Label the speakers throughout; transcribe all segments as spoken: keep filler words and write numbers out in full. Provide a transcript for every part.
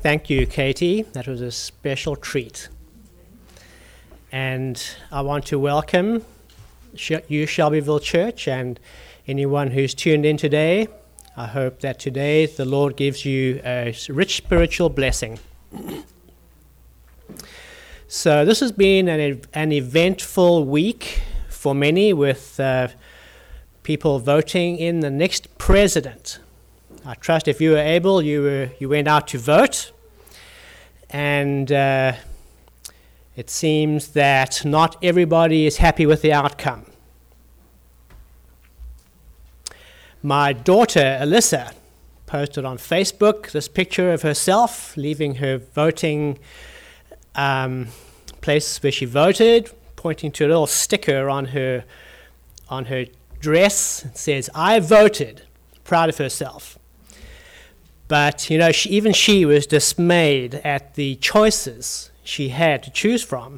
Speaker 1: Thank you, Katie. That was a special treat. And I want to welcome you, Shelbyville Church, and anyone who's tuned in today. I hope that today the Lord gives you a rich spiritual blessing. So this has been an, an eventful week for many, with uh, people voting in the next president. I trust if you were able, you were you went out to vote. And uh, it seems that not everybody is happy with the outcome. My daughter, Alyssa, posted on Facebook this picture of herself leaving her voting um, place where she voted, pointing to a little sticker on her on her dress. It says, "I voted," proud of herself. But, you know, she, even she was dismayed at the choices she had to choose from.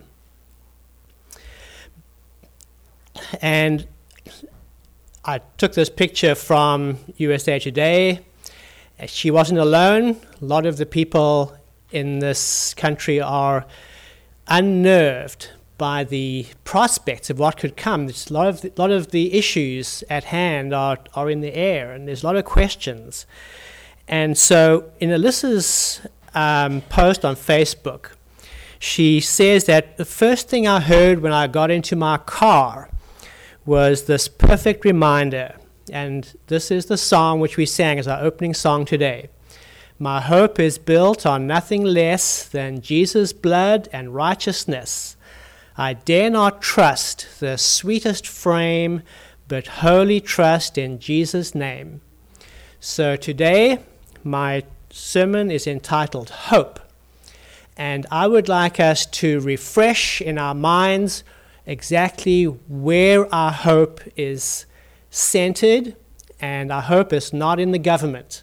Speaker 1: And I took this picture from U S A Today. She wasn't alone. A lot of the people in this country are unnerved by the prospects of what could come. There's a lot of the, lot of the issues at hand are, are in the air, and there's a lot of questions. And so in Alyssa's um, post on Facebook, she says that the first thing I heard when I got into my car was this perfect reminder. And this is the song which we sang as our opening song today. "My hope is built on nothing less than Jesus' blood and righteousness. I dare not trust the sweetest frame, but wholly trust in Jesus' name." So today, my sermon is entitled Hope, and I would like us to refresh in our minds exactly where our hope is centered, and our hope is not in the government.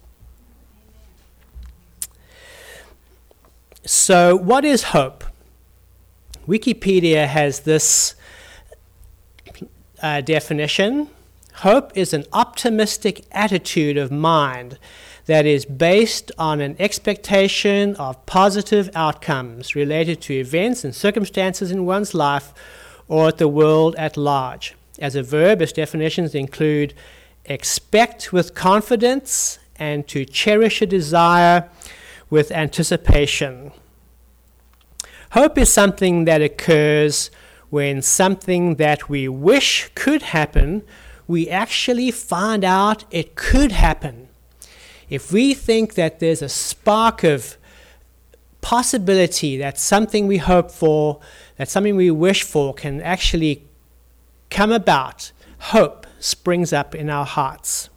Speaker 1: So what is hope? Wikipedia has this uh, definition. Hope is an optimistic attitude of mind that is based on an expectation of positive outcomes related to events and circumstances in one's life or at the world at large. As a verb, its definitions include expect with confidence and to cherish a desire with anticipation. Hope is something that occurs when something that we wish could happen, we actually find out it could happen. If we think that there's a spark of possibility that something we hope for, that something we wish for can actually come about, hope springs up in our hearts.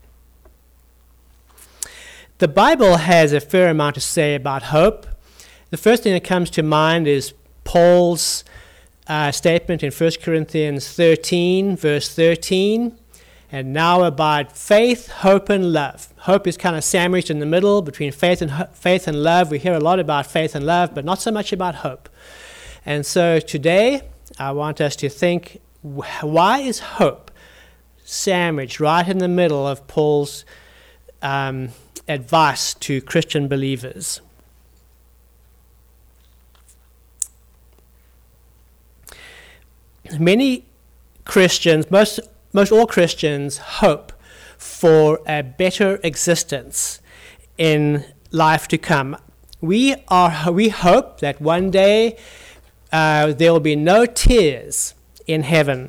Speaker 1: The Bible has a fair amount to say about hope. The first thing that comes to mind is Paul's uh, statement in First Corinthians thirteen, verse thirteen. "And now abide faith, hope, and love." Hope is kind of sandwiched in the middle between faith and ho- faith and love. We hear a lot about faith and love, but not so much about hope. And so today, I want us to think, why is hope sandwiched right in the middle of Paul's um, advice to Christian believers? Many Christians, most Most all Christians hope for a better existence in life to come. We are we hope that one day uh, there will be no tears in heaven.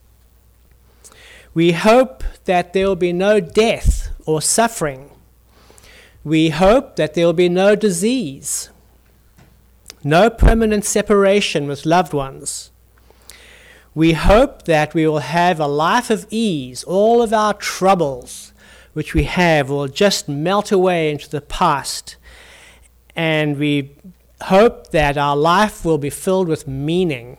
Speaker 1: We hope that there will be no death or suffering. We hope that there will be no disease, no permanent separation with loved ones. We hope that we will have a life of ease. All of our troubles which we have will just melt away into the past. And we hope that our life will be filled with meaning.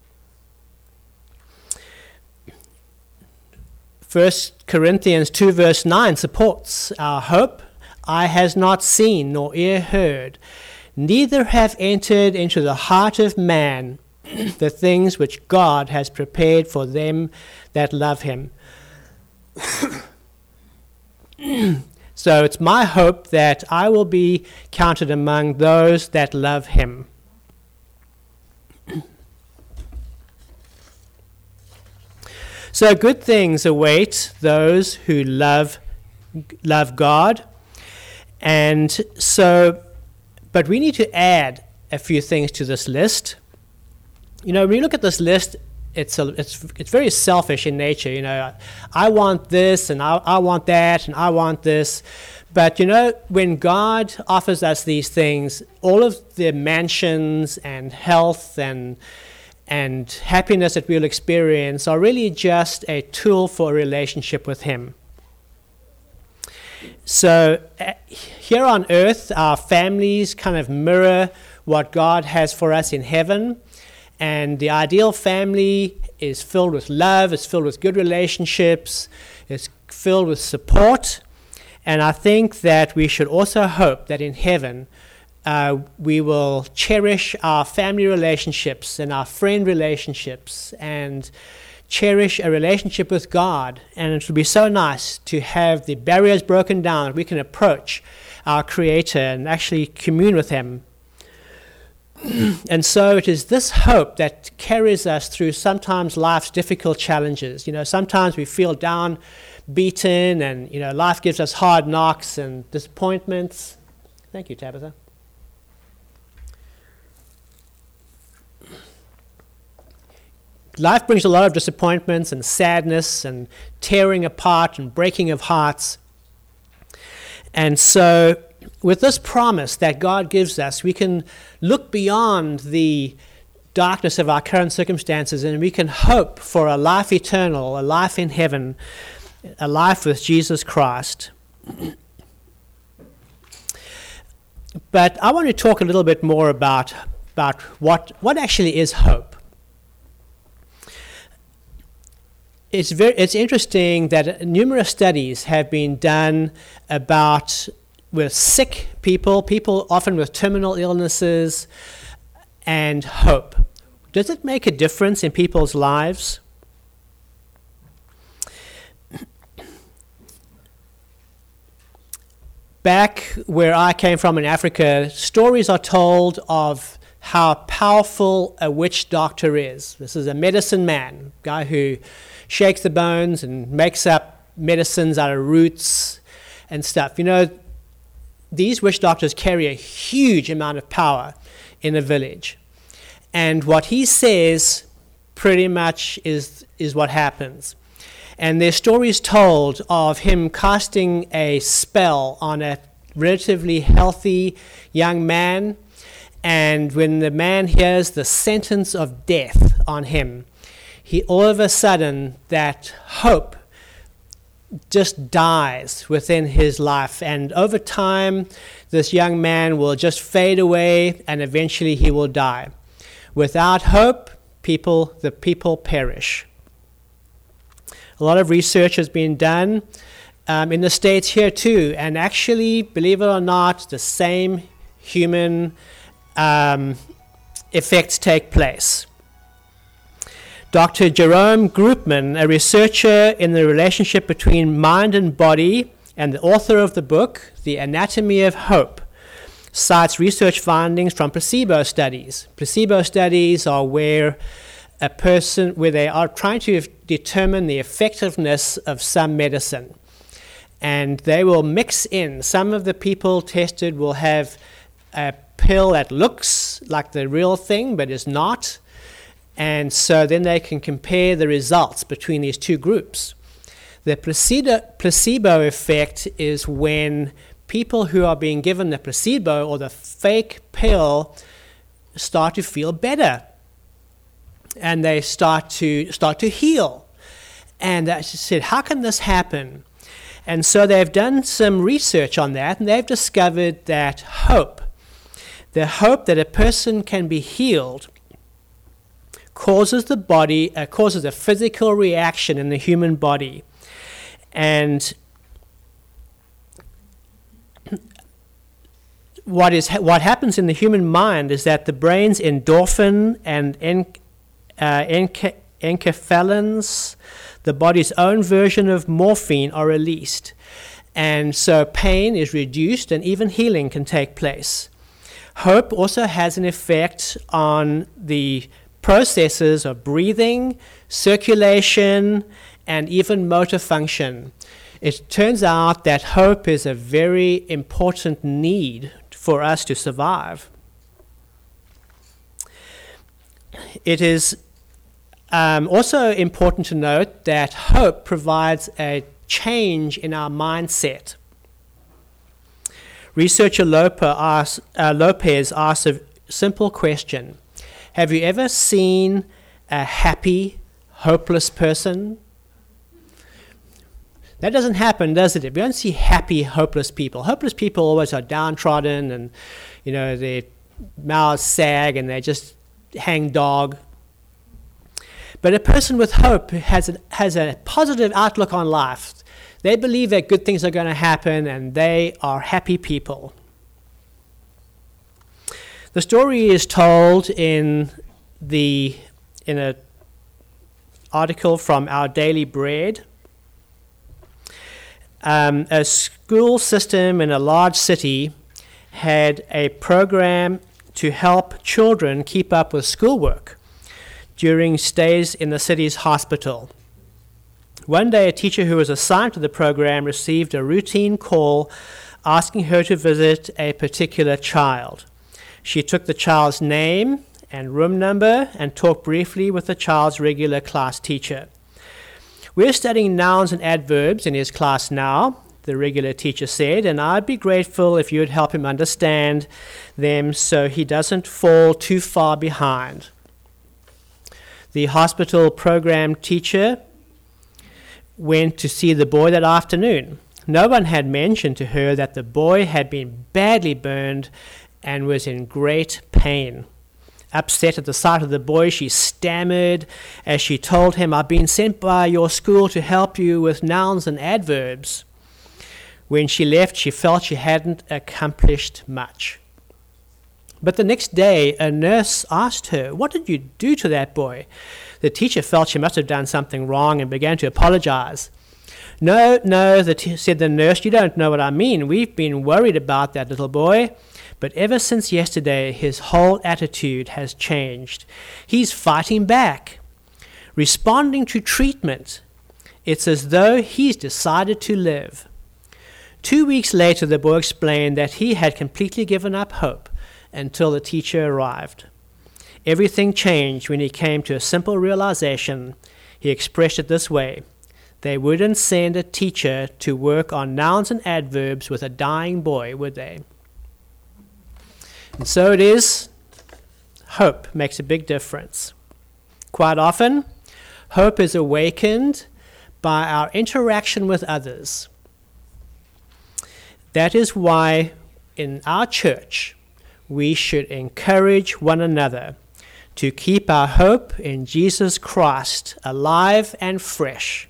Speaker 1: First Corinthians two verse nine supports our hope. "Eye has not seen nor ear heard, neither have entered into the heart of man the things which God has prepared for them that love him." So it's my hope that I will be counted among those that love him. So good things await those who love love God. And so, but we need to add a few things to this list. You know, when you look at this list, it's a, it's it's very selfish in nature. You know, I want this and I, I want that and I want this. But, you know, when God offers us these things, all of the mansions and health and and happiness that we'll experience are really just a tool for a relationship with him. So uh, here on earth, our families kind of mirror what God has for us in heaven. And the ideal family is filled with love, it's filled with good relationships, it's filled with support. And I think that we should also hope that in heaven, Uh, we will cherish our family relationships and our friend relationships and cherish a relationship with God. And it will be so nice to have the barriers broken down that we can approach our Creator and actually commune with him. And so it is this hope that carries us through sometimes life's difficult challenges. You know, sometimes we feel down, beaten, and, you know, life gives us hard knocks and disappointments. Thank you, Tabitha. Life brings a lot of disappointments and sadness and tearing apart and breaking of hearts. And so with this promise that God gives us, we can look beyond the darkness of our current circumstances and we can hope for a life eternal, a life in heaven, a life with Jesus Christ. But I want to talk a little bit more about, about what, what actually is hope. It's very, it's interesting that numerous studies have been done about with sick people, people often with terminal illnesses, and hope. Does it make a difference in people's lives? Back where I came from in Africa, stories are told of how powerful a witch doctor is. This is a medicine man, guy who shakes the bones and makes up medicines out of roots and stuff. You know, these witch doctors carry a huge amount of power in a village. And what he says pretty much is, is what happens. And there's stories told of him casting a spell on a relatively healthy young man. And when the man hears the sentence of death on him, he all of a sudden, that hope just dies within his life. And over time, this young man will just fade away and eventually he will die. Without hope, people, the people perish. A lot of research has been done um, in the States here too. And actually, believe it or not, the same human um, effects take place. Doctor Jerome Groopman, a researcher in the relationship between mind and body and the author of the book, The Anatomy of Hope, cites research findings from placebo studies. Placebo studies are where a person, where they are trying to determine the effectiveness of some medicine. And they will mix in, some of the people tested will have a pill that looks like the real thing but is not. And so then they can compare the results between these two groups. The placebo, placebo effect is when people who are being given the placebo or the fake pill start to feel better. And they start to start to heal. And I said, how can this happen? And so they've done some research on that, and they've discovered that hope, the hope that a person can be healed, causes the body, uh, causes a physical reaction in the human body. And what is what happens in the human mind is that the brain's endorphin and en, uh, enca, enkephalins, the body's own version of morphine, are released. And so pain is reduced and even healing can take place. Hope also has an effect on the processes of breathing, circulation, and even motor function. It turns out that hope is a very important need for us to survive. It is um, also important to note that hope provides a change in our mindset. Researcher Lopez asked a simple question. Have you ever seen a happy, hopeless person? That doesn't happen, does it? We don't see happy, hopeless people. Hopeless people always are downtrodden and, you know, their mouths sag and they just hang dog. But a person with hope has a, has a positive outlook on life. They believe that good things are going to happen and they are happy people. The story is told in the in an article from Our Daily Bread. Um, a school system in a large city had a program to help children keep up with schoolwork during stays in the city's hospital. One day, a teacher who was assigned to the program received a routine call asking her to visit a particular child. She took the child's name and room number and talked briefly with the child's regular class teacher. We're studying nouns and adverbs in his class now, the regular teacher said, and I'd be grateful if you'd help him understand them so he doesn't fall too far behind. The hospital program teacher went to see the boy that afternoon. No one had mentioned to her that the boy had been badly burned and was in great pain. Upset at the sight of the boy, she stammered as she told him, I've been sent by your school to help you with nouns and adverbs. When she left, she felt she hadn't accomplished much. But the next day, a nurse asked her, what did you do to that boy? The teacher felt she must have done something wrong and began to apologize. No, no, the t- said the nurse, you don't know what I mean. We've been worried about that little boy. But ever since yesterday, his whole attitude has changed. He's fighting back, responding to treatment. It's as though he's decided to live. Two weeks later, the boy explained that he had completely given up hope until the teacher arrived. Everything changed when he came to a simple realization. He expressed it this way. They wouldn't send a teacher to work on nouns and adverbs with a dying boy, would they? And so it is, hope makes a big difference. Quite often, hope is awakened by our interaction with others. That is why in our church, we should encourage one another to keep our hope in Jesus Christ alive and fresh.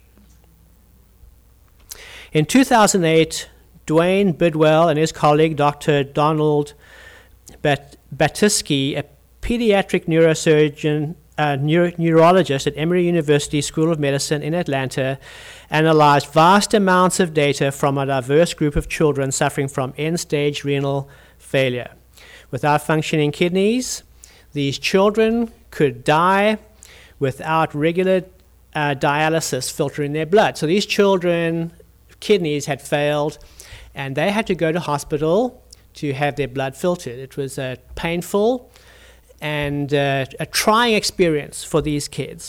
Speaker 1: In two thousand eight, Dwayne Bidwell and his colleague, Doctor Donald Bat- Batisky, a pediatric neurosurgeon, uh, neuro- neurologist at Emory University School of Medicine in Atlanta, analyzed vast amounts of data from a diverse group of children suffering from end-stage renal failure. Without functioning kidneys, these children could die without regular uh, dialysis filtering their blood. So these children, kidneys had failed, and they had to go to hospital to have their blood filtered. It was a painful and uh, a trying experience for these kids.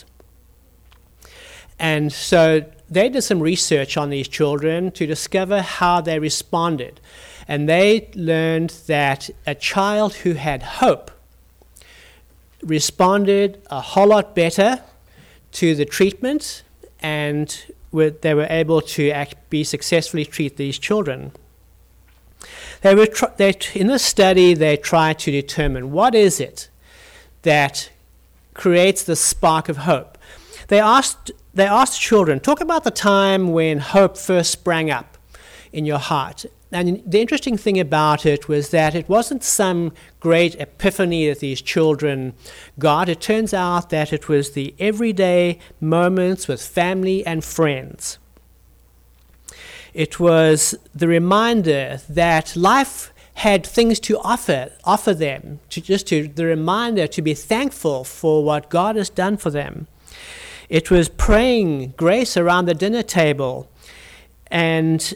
Speaker 1: And so they did some research on these children to discover how they responded. And they learned that a child who had hope responded a whole lot better to the treatment, and were, they were able to act, be successfully treat these children. They were tr- they, in this study, they tried to determine what is it that creates the spark of hope. They asked they asked children, talk about the time when hope first sprang up in your heart. And the interesting thing about it was that it wasn't some great epiphany that these children got. It turns out that it was the everyday moments with family and friends. It was the reminder that life had things to offer, offer them, to just to the reminder to be thankful for what God has done for them. It was praying grace around the dinner table, and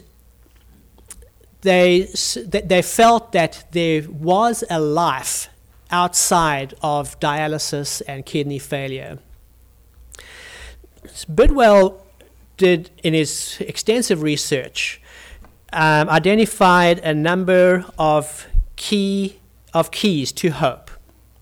Speaker 1: they they felt that there was a life outside of dialysis and kidney failure. Bidwell did, in his extensive research, um, identified a number of key of keys to hope.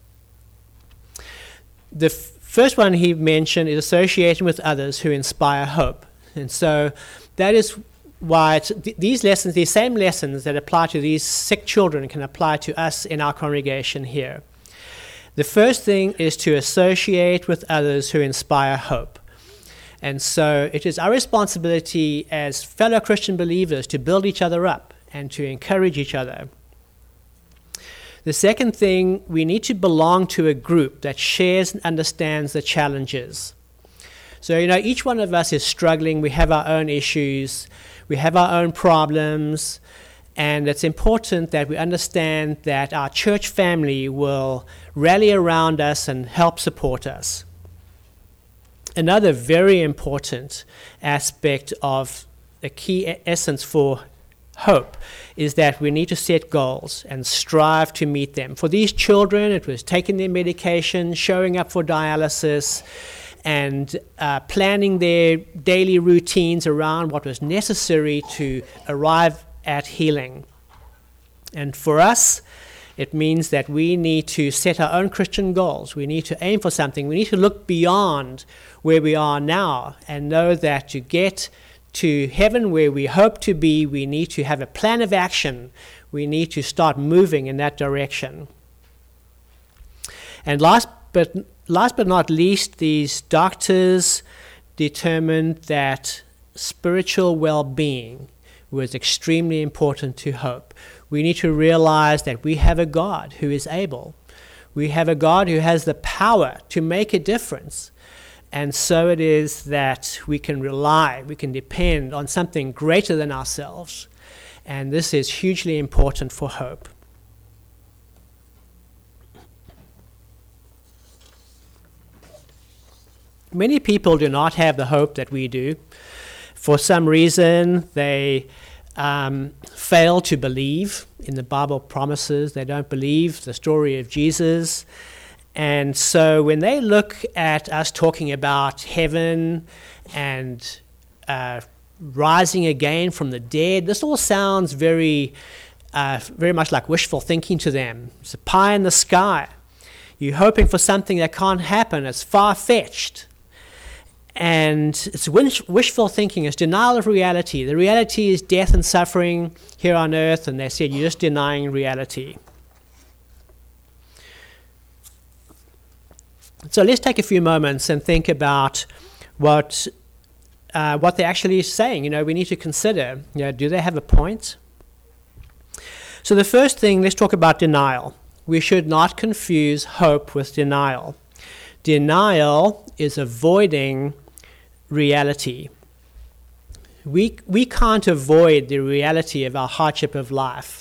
Speaker 1: The f- first one he mentioned is association with others who inspire hope, and so that is why it's, th- these lessons, these same lessons that apply to these sick children, can apply to us in our congregation here. The first thing is to associate with others who inspire hope. And so it is our responsibility as fellow Christian believers to build each other up and to encourage each other. The second thing, we need to belong to a group that shares and understands the challenges. So, you know, each one of us is struggling. We have our own issues. We have our own problems. And it's important that we understand that our church family will rally around us and help support us. Another very important aspect of a key essence for hope is that we need to set goals and strive to meet them. For these children, it was taking their medication, showing up for dialysis, and uh, planning their daily routines around what was necessary to arrive at healing. And for us, it means that we need to set our own Christian goals. We need to aim for something. We need to look beyond where we are now and know that to get to heaven where we hope to be, we need to have a plan of action. We need to start moving in that direction. And last but last but not least, these doctors determined that spiritual well-being was extremely important to hope. We need to realize that we have a God who is able. We have a God who has the power to make a difference. And so it is that we can rely, we can depend on something greater than ourselves. And this is hugely important for hope. Many people do not have the hope that we do. For some reason, they um, fail to believe in the Bible promises. They don't believe the story of Jesus. And so when they look at us talking about heaven and uh, rising again from the dead, this all sounds very, uh, very much like wishful thinking to them. It's a pie in the sky. You're hoping for something that can't happen. It's far-fetched. And it's wish, wishful thinking. It's denial of reality. The reality is death and suffering here on earth, and they said you're just denying reality. So let's take a few moments and think about what uh, what they're actually saying. You know, we need to consider, you know, do they have a point? So the first thing, let's talk about denial. We should not confuse hope with denial. Denial is avoiding reality. We we can't avoid the reality of our hardship of life.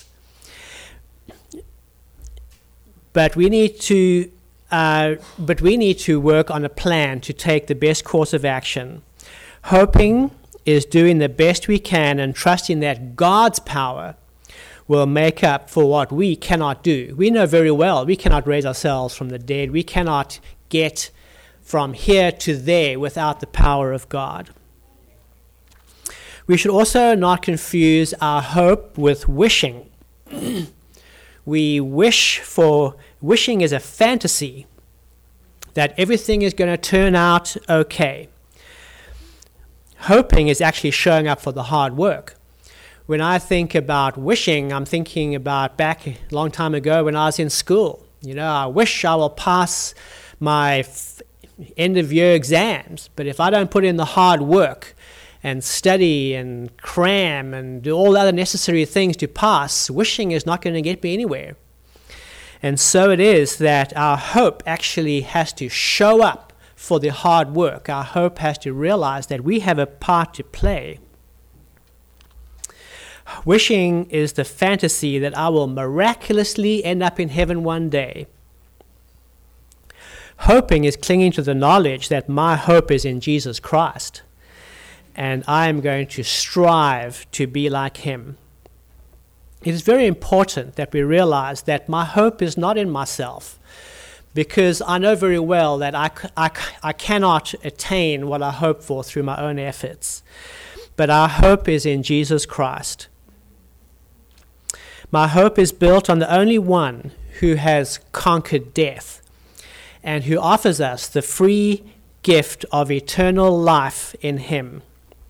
Speaker 1: But we need to uh, but we need to work on a plan to take the best course of action. Hoping is doing the best we can and trusting that God's power will make up for what we cannot do. We know very well we cannot raise ourselves from the dead. We cannot get from here to there without the power of God. We should also not confuse our hope with wishing. We wish for, wishing is a fantasy that everything is going to turn out okay. Hoping is actually showing up for the hard work. When I think about wishing, I'm thinking about back a long time ago when I was in school. You know, I wish I will pass my f- end of year exams, but if I don't put in the hard work and study and cram and do all the other necessary things to pass, wishing is not going to get me anywhere. And so it is that our hope actually has to show up for the hard work. Our hope has to realize that we have a part to play. Wishing is the fantasy that I will miraculously end up in heaven one day. Hoping is clinging to the knowledge that my hope is in Jesus Christ, and I am going to strive to be like him. It is very important that we realize that my hope is not in myself, because I know very well that I, I, I cannot attain what I hope for through my own efforts. But our hope is in Jesus Christ. My hope is built on the only one who has conquered death and who offers us the free gift of eternal life in him.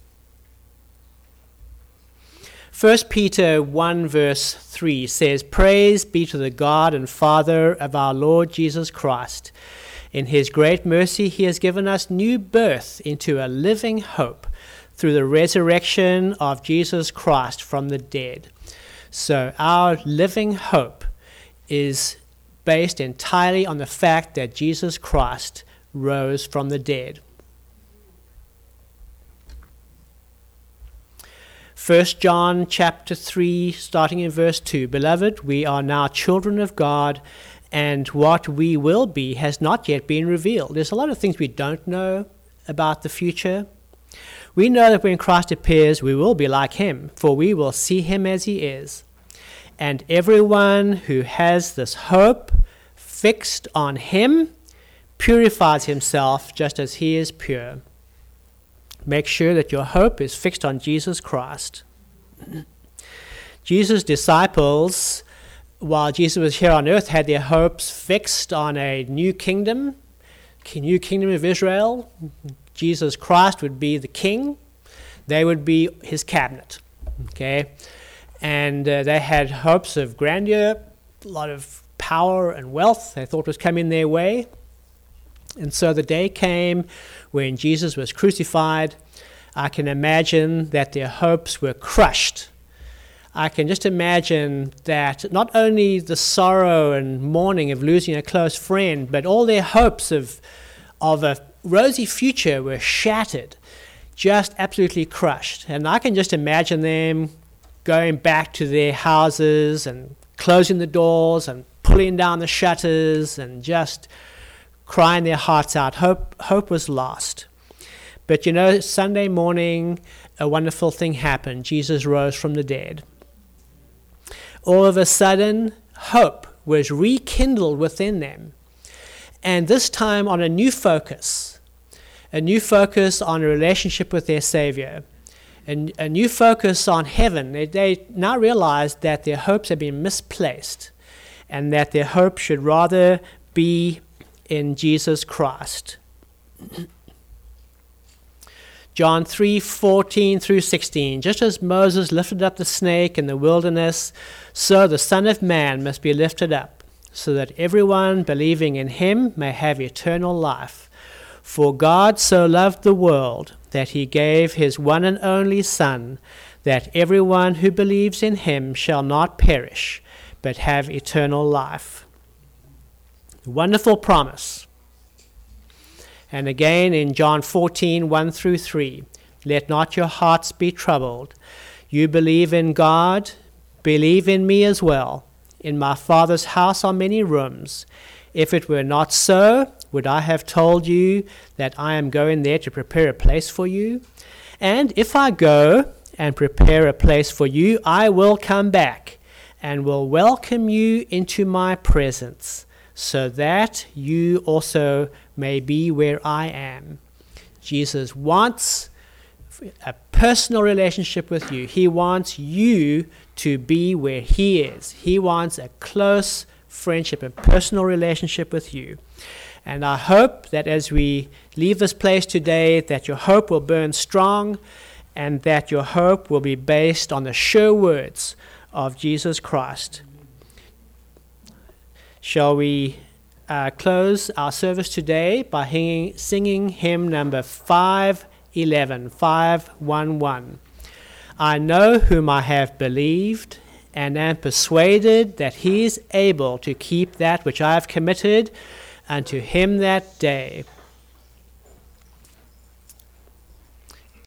Speaker 1: First Peter one verse three says, "Praise be to the God and Father of our Lord Jesus Christ. In his great mercy he has given us new birth into a living hope through the resurrection of Jesus Christ from the dead." So our living hope is based entirely on the fact that Jesus Christ rose from the dead. First John chapter three, starting in verse two, "Beloved, we are now children of God, and what we will be has not yet been revealed." There's a lot of things we don't know about the future. We know that when Christ appears, we will be like him, for we will see him as he is. And everyone who has this hope fixed on him purifies himself just as he is pure. Make sure that your hope is fixed on Jesus Christ. Jesus' disciples, while Jesus was here on earth, had their hopes fixed on a new kingdom, new kingdom of Israel. Jesus Christ would be the king. They would be his cabinet. Okay? And uh, they had hopes of grandeur, a lot of power and wealth they thought was coming their way. And so the day came when Jesus was crucified. I can imagine that their hopes were crushed. I can just imagine that not only the sorrow and mourning of losing a close friend, but all their hopes of, of a rosy future were shattered, just absolutely crushed. And I can just imagine them going back to their houses and closing the doors and pulling down the shutters and just crying their hearts out. Hope, hope was lost. But you know, Sunday morning, a wonderful thing happened. Jesus rose from the dead. All of a sudden, hope was rekindled within them. And this time on a new focus, a new focus on a relationship with their Savior, a, a new focus on heaven. They, they now realized that their hopes had been misplaced and that their hope should rather be in Jesus Christ. John three fourteen through sixteen, "Just as Moses lifted up the snake in the wilderness, so the Son of Man must be lifted up, so that everyone believing in him may have eternal life. For God so loved the world that he gave his one and only Son, that everyone who believes in him shall not perish, but have eternal life." Wonderful promise. And again in John fourteen, one through three, "Let not your hearts be troubled. You believe in God, believe in me as well. In my Father's house are many rooms. If it were not so, would I have told you that I am going there to prepare a place for you? And if I go and prepare a place for you, I will come back and will welcome you into my presence, so that you also may be where I am." Jesus wants a personal relationship with you. He wants you to be where he is. He wants a close friendship, a personal relationship with you. And I hope that as we leave this place today, that your hope will burn strong and that your hope will be based on the sure words of Jesus Christ. Shall we uh, close our service today by hanging, singing hymn number five eleven, five one one. "I know whom I have believed, and am persuaded that he is able to keep that which I have committed unto him that day.